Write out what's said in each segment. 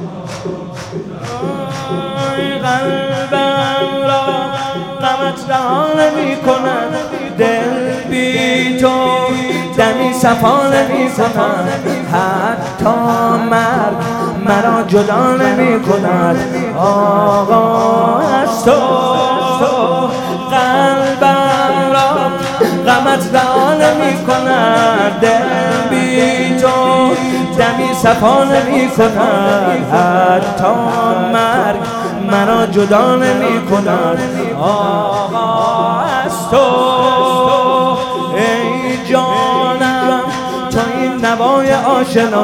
قلبم را غمت رها نمی کند، دل بی تو دمی صفا نمی کند، حتی مرگ مرا جدا نمی کند آقا از تو. قلبم را غمت رها نمی کند، دل بی تو دمی صفا نمی کند، حتی مرگ مرا جدا نمی کند آقا از تو. ای جانم تا این نوای آشنا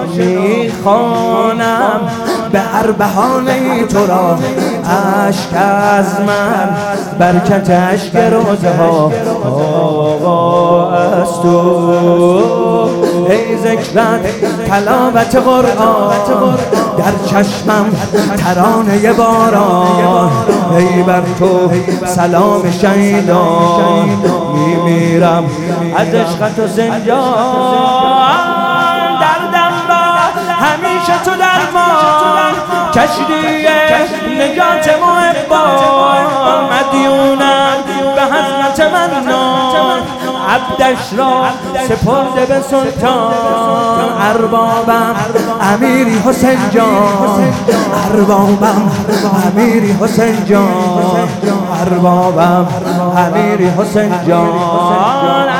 میخوانم، به هر بهانه‌ای تو را اشک از من، برکت اشک روزه ها آقا از تو. ای ذکرت تلاوت قرآن در چشمم ترانه باران، ای بر تو سلام شهیدان، میمیرم از عشقت و زنجان. دردم را همیشه تو درمان، کشتی نجات محبان، مدیونم به حضرت منان، عبدش را سپرده به سلطان. اربابم امیری حسین جان، اربابم امیری حسین جان، اربابم امیری حسین جان،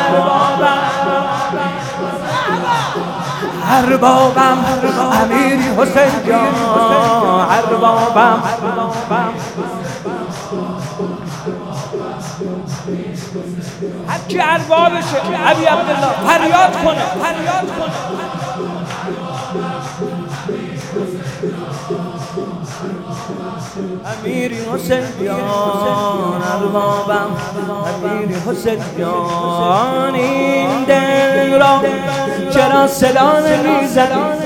اربابم امیری حسین جان، اربابم. هرکی اربابشه علی عبدالله فریاد کنه، فریاد کنه. امیری حسین جان، اربابم امیری حسین جان. این دل را چرا صدا نمیزنی؟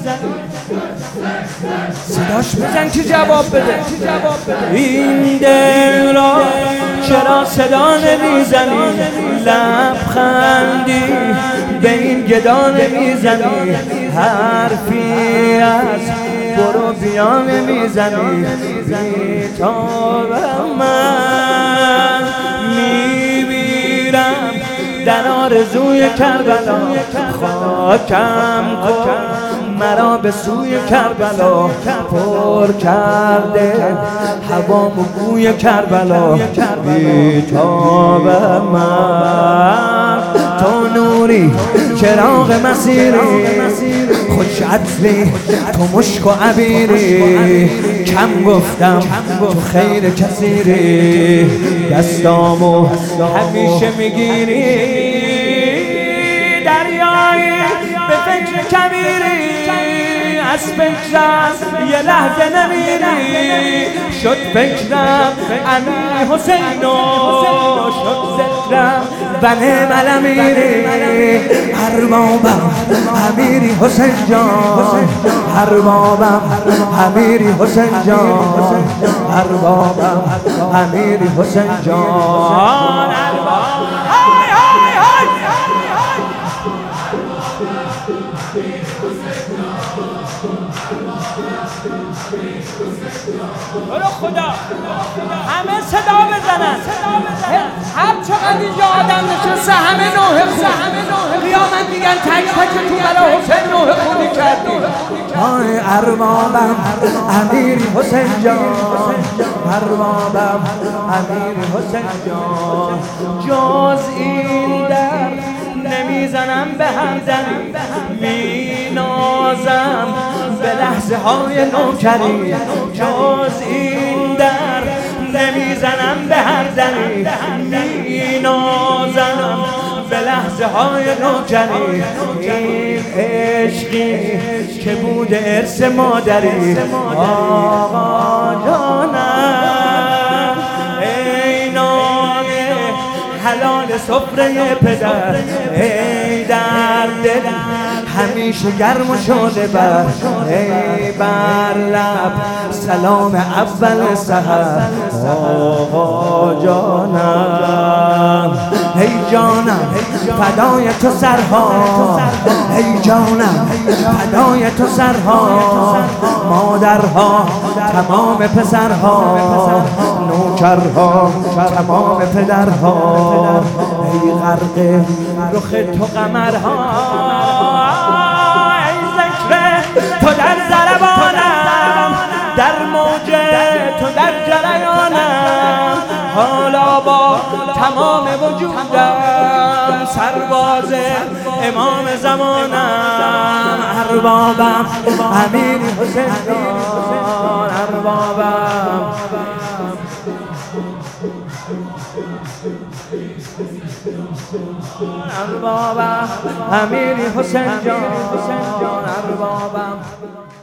صداش بزن که جواب بده. این دل را چرا صدا نمیزنی؟ لبخندی به این گدا نمیزنی؟ حرفی از برو بیا نمیزنی؟ بی‌تاب من میمیرم در آرزوی کربلا، خاکم کن مرا به سوی کربلا، پر کرده هوام و بوی کربلا. بی‌تاب من تو نوری چراغ مسیری، خوش عطری تو مشک و عبیری، کم گفتم تو خیر کثیری، دستامو همیشه میگیری، دریایی به فکر کمیری، از فکرم یه لحظه نمیری. شد فکرم امیر حسین و شد ذکرم بنه ملمیری. اربابم امیری حسین جان، اربابم امیری حسین جان، اربابم امیری حسین جان، اربابم. خدا همه صدا بزنن، هر چقدر اینجا آدم نشسته همه نوح خون، قیامت میگن تک تک تو برای حسین نوح خونی کردی. اربابم امیری حسین جان، اربابم امیری حسین جان. جز این در نمیزنم به همدلی، مینازم به لحظه های نوکری. جز این در نمیزنم به هر دلی، مینازم به لحظه های نوکری. این عشقی که بود ارث مادری آقا جانم، ای نان حلال سفره پدر، ای در دل همیشه گرم و شعله بر، ای بر لب سلام اول سحر آقا جانم ای جانم فدای تو سرها ای جانم فدای تو سرها مادرها تمام پسرها نوکرها تمام پدرها ای غرق رخ تو قمرها ای ذکر تو در ضربانم در موج تو در جریانم حالا با تمام وجودم سرباز امام زمانم اربابم امیر حسین جان اربابم اربابم امیر حسین جان اربابم